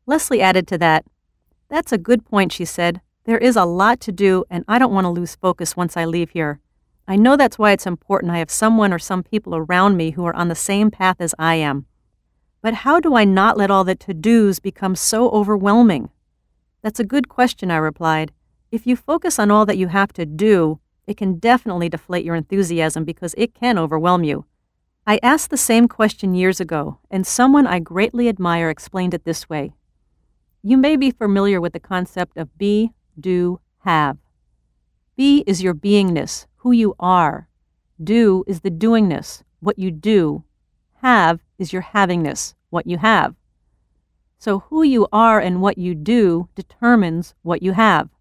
Leslie added to that. "That's a good point," she said. "There is a lot to do, and I don't want to lose focus once I leave here. I know that's why it's important I have someone or some people around me who are on the same path as I am. But how do I not let all the to-dos become so overwhelming?" "That's a good question," I replied. "If you focus on all that you have to do, it can definitely deflate your enthusiasm because it can overwhelm you." I asked the same question years ago, and someone I greatly admire explained it this way. You may be familiar with the concept of be, do, have. Be is your beingness, who you are. Do is the doingness, what you do. Have is your havingness, what you have. So who you are and what you do determines what you have.